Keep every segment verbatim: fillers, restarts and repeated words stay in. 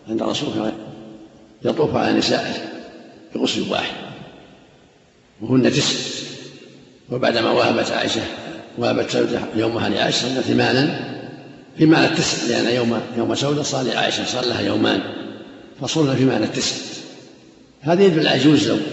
عند الرسول يطوف على نسائه بغسل واحد وهن تسع. وبعدما وهبت عائشة وهبت سودة يومها لعائشة صلى ثمانا في معنى التسع، لأن يوم يوم سودة صار لعائشة صار لها يومان فصرنا في معنى التسع. هذه يدل على يجوز لو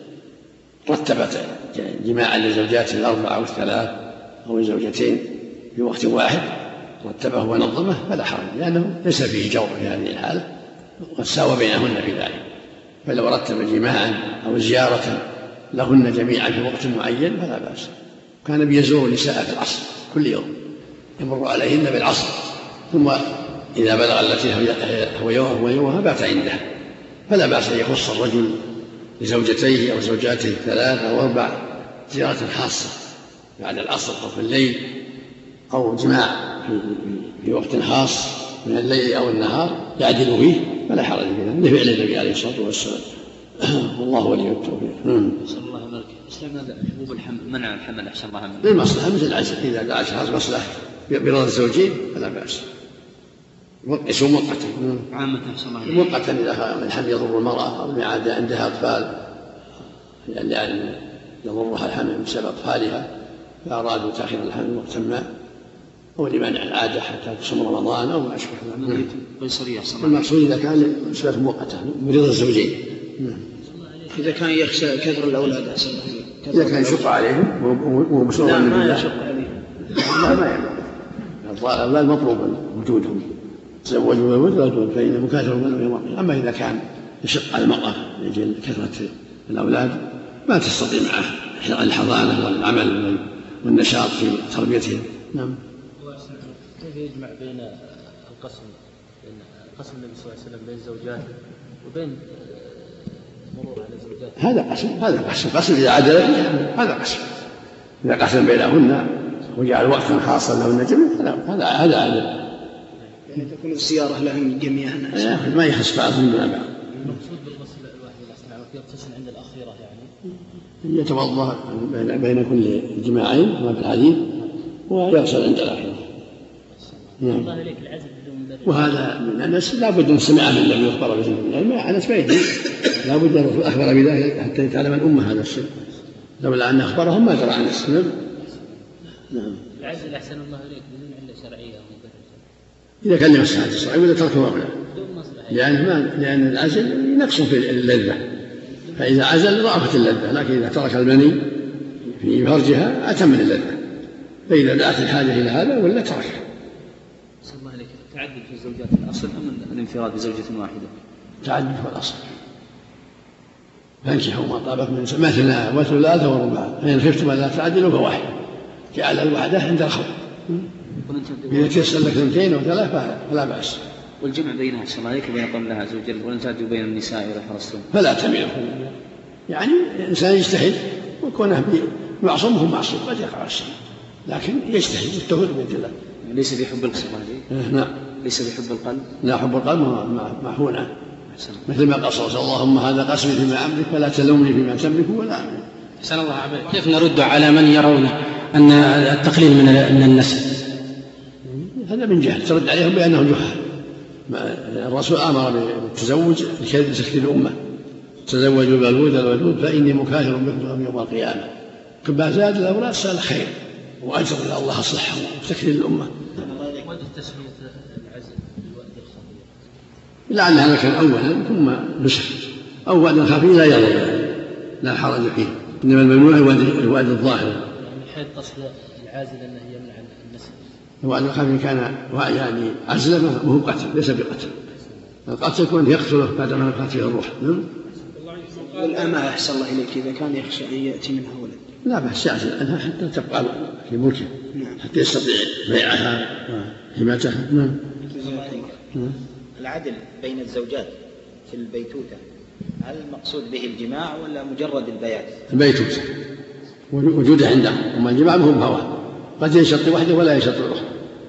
رتبت جماعا لزوجاته الأربعة أو الثلاث أو الزوجتين في وقت واحد رتبه ونظمه فلا حرج، لأنه ليس فيه جور في هذه الحالة وقد ساوى بينهن في ذلك. فلو رتب جماعا أو زيارة لهن جميعا في وقت معين فلا بأس. كان بيزور النساء في العصر كل يوم يمر عليهن بالعصر، ثم إذا بلغ التي هو يومها بات عندها، فلا بأس أن يخص الرجل لزوجتيه أو زوجاته الثلاث أو أربع زيارة خاصة بعد العصر أو في الليل، أو جماع في وقت خاص من الليل أو النهار يعدل فيه فلا حرج فيه، لفعل النبي عليه الصلاة والسلام. والله ولي التوفيق. صلى الله عليه وسلم. اسلام هذا حبوب الحمل منع الحمل احسن الله منه للمصلحه مثل العزل، اذا دعا شخص مصلحه برضا الزوجين فلا باس. يسوء مؤقتا عامة احسن الله مؤقتا اذا الحمل يضر المراه او عاد عندها اطفال لان يضرها الحمل بسبب اطفالها فارادوا تاخير الحمل وقتا ما، او لمنع العاده حتى تصوم رمضان او ما اشبه ذلك. قيصريه المقصود اذا كان صفه مؤقته برضا الزوجين. إذا كان يخشى كثر الأولاد أحسن إذا كان يشق عليهم ومسؤول لا ما يشق عليهم لا ما يمنع الأولاد مطلوب وجودهم تزوجوا الولد فإن مكاثر من يوم القيامة. أما إذا كان يشق على المرأة لأجل كثرة الأولاد ما تستطيع معه الحضانة والعمل والنشاط في تربيتهم. نعم. كيف يجمع بين القسم بين قسم النبي صلى الله عليه وسلم بين الزوجات وبين هذا قسم هذا قسم قسم إذا عدل هذا قسم إذا قسم بينهن وجعل وقتا خاصا لهن جميعا هذا هذا عدل، يعني تكون الزيارة لهم جميعا ما يخص بعضهم دون بعض. المقصود بالغسل الواحد الأسماء يغتسل عند الأخيرة يعني يتوضأ بين كل جماعين كما في الحديث ويغسل عند الأخيرة. الله عليك العزل بدون مدرب. وهذا من أنس لا بد أن سمع من النبي يخبر به، يعني أنس ما يدري لا بد أن أخبر بذلك حتى يتعلم الأمة هذا السر، لولا أن أخبرهم ما درى أنس. نعم. العزل أحسن الله عليك بدون علة شرعية إذا كان لمصلحة الشرع ولا تركه أولى، لأن ما لأن العزل ينقص في اللذة، فإذا عزل ضعفت اللذة، لكن إذا ترك المني في فرجها أتم من اللذة، فإذا دعت الحاجة إلى هذا ولا تركها. صلى الله عليك تعدد في الزوجات الأصل أم الانفراد بزوجة واحدة؟ تعدد هو الأصل. فانكحوا ما طابت من مثلنا وثلاثة ورباع فإن خفتم ألا تعدلوا فواحد، جعل الوحدة عند الخوف. إذا تيسر لك اثنتين أو ثلاثة فلا بأس. والجمع بينها صلى الله عليك بين قول الله عز وجل ولن تعدلوا بين النساء إذا حرصتم. فلا تميلوا يعني الإنسان يجتهد وكونه معصوم هو معصوم قد يقع الشيء، لكن يجتهد والتوفيق بيد الله. ليس بحب القلب عليه. نعم. ليس بحب القلب. لا، حب القلب محو عنه، مثل ما قال صلى الله عليه وسلم اللهم هذا قسمي فيما أملك فلا تلومني فيما تملك ولا أملك. أحسن الله عليك. كيف نرد على من يرون أن التقليل من النسل؟ هذا من جهل، ترد عليهم بأنهم جهال. الرسول أمر بالتزوج لكي تسكت الأمة، تزوجوا الولود الولود فإني مكاثر بكم يوم القيامة. كما زاد الأولاد سأل خير وأجر إلى الله صحة وتكليل الأمة. وجه تسمية العزل بالوأد الخفي لعل هذا كان أولا ثم نسخ. أولا الخفي لا يضر لا حرج فيه، إنما الممنوع الوأد الظاهر. يعني حيث تصل العازل أنه يمنع النسل. الوأد الخفي كان يعني عزله وهو قتل ليس بقتل. القتل يكون يقتله بعد ما نفخت فيه الروح. والأمة أحسن الله إليك إذا كان يخشى أن يأتي منها ولد لا بأس يعزل عنها حتى تبقى في ملكه حتى يستطيع بيعها وهمتها. نعم. العدل بين الزوجات في البيتوتة هل المقصود به الجماع ولا مجرد البيات؟ البيتوتة وجوده عندهم، وما الجماع هم هوى، قد ينشط واحدة ولا ينشط الأخرى.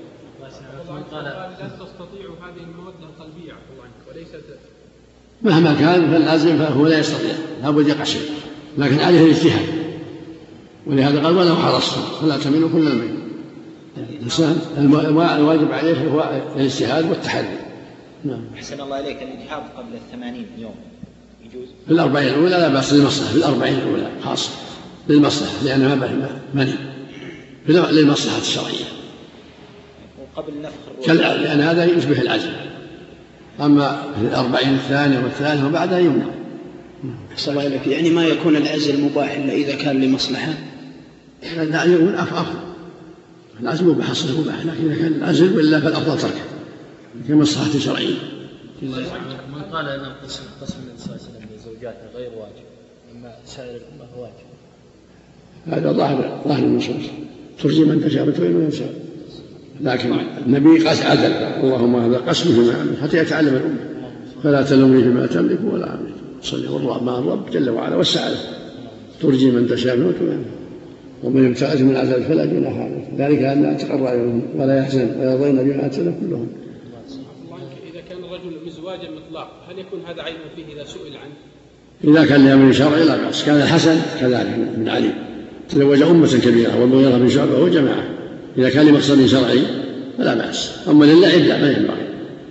لا تستطيع هذه المودة القلبية وليست مهما كان فالعازم فهو لا يستطيع لا بد يقع شيء، لكن عليه الاجتهاد، ولهذا قال ولو حرصتم فلا تميلوا كل الميل. الإنسان الواجب عليه هو الاجتهاد والتحري نعم. أحسن الله إليك، الإجهاض قبل الثمانين يوم يجوز؟ في الأربعين الأولى لا بأس للمصلحة، في الأربعين الأولى خاصة للمصلحة لأنها مني للمصلحة الشرعية وقبل نفخ الروح لأن هذا يشبه العزل. أما في الأربعين الثانية والثالثة وبعدها يمنع. أحسن الله إليك، يعني ما يكون العزل مباح إلا إذا كان لمصلحة؟ لا يكون أفضل، العزل مباح أصله مباح، لكن إذا كان العزل وإلا فالأفضل تركه كمصلحة شرعية. من قال أن قسم قسم النبي صلى الله عليه وسلم لزوجاته غير واجب أما سائر الأمة واجب، هذا ظاهر ظاهر النصوص، ترجي من تشاء وتعين من تشاء، لكن النبي قاس عدل، اللهم هذا قسم فيما حتى يتعلم الأمة، فلا تلومني فيما تملك ولا أملك، صلي والله مع الرب جل وعلا والسعادة، ترجي من تشاء وتعين، ومن يبتغي من العزل فلا جناح عليه، ذلك أن تقر أعينهم ولا يحزن ويرضين بما آتاهم كلهم. إذا كان الرجل مزواجا مطلق هل يكون هذا عيب فيه إذا سئل عنه؟ إذا كان لأمر شرعي لا بأس. كان الحسن كذلك من علي تزوج أمة كبيرة والمغيرة بن شعبة وجماعة، إذا كان لمقصد شرعي فلا بأس، أما للعب لا ما ينبغي.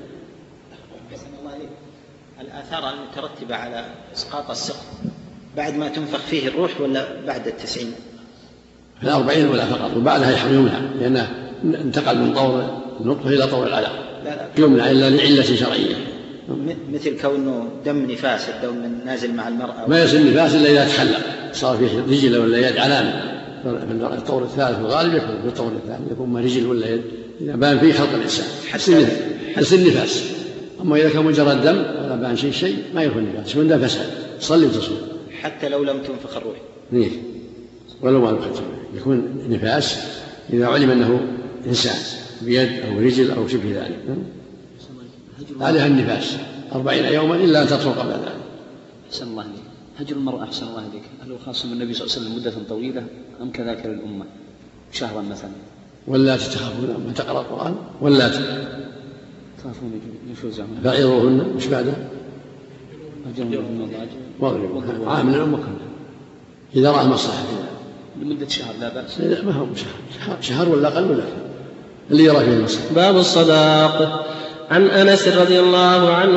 الآثار المترتبة على إسقاط السقط بعد ما تنفخ فيه الروح ولا بعد التسعين؟ في الأربعين ولا فقط، وبعدها يحرم يمنع لأنه انتقل من طور النطفة إلى طور العلق، يمنع إلا لعلة شرعية، مثل كونه دم نفاس، الدم نازل مع المرأة ما يصير نفاس إلا إذا تخلق صار فيه رجل ولا يد علامة. في الطور الثالث الغالب يكون في الطور الثاني يكون ما رجل ولا يد إذا بان فيه خلق الإنسان حتى النفاس. أما إذا كان مجرد دم ولا بان شيء شيء ما يكون نفاس، من ده فساد صلي وتصلي حتى لو لم تنفخ الروح. نيه ولو ما نفخت يكون نفاس إذا علم أنه إنسان بيد أو رجل أو شبه ذلك. عليها النفاس أربعين يوما إلا أن تطلق قبل ذلك. أحسن الله عليك. هجر المرأة أحسن الله عليك، هل هو خاص بالنبي صلى الله عليه وسلم مدة طويلة أم كذاك للأمة شهرا مثلا؟ ولا تتخافون ما تقرأ القرآن ولا تخافون نشوزهن فعظوهن مش بعده هجرهن واضربوهن عامل الأمة كلها إذا رأى مصلحة لمدة شهر لا بأس. لا ما هو شهر شهر ولا أقل ولا اللي يرى فيه المصلحة. باب الصداق. عن أنس رضي الله عنه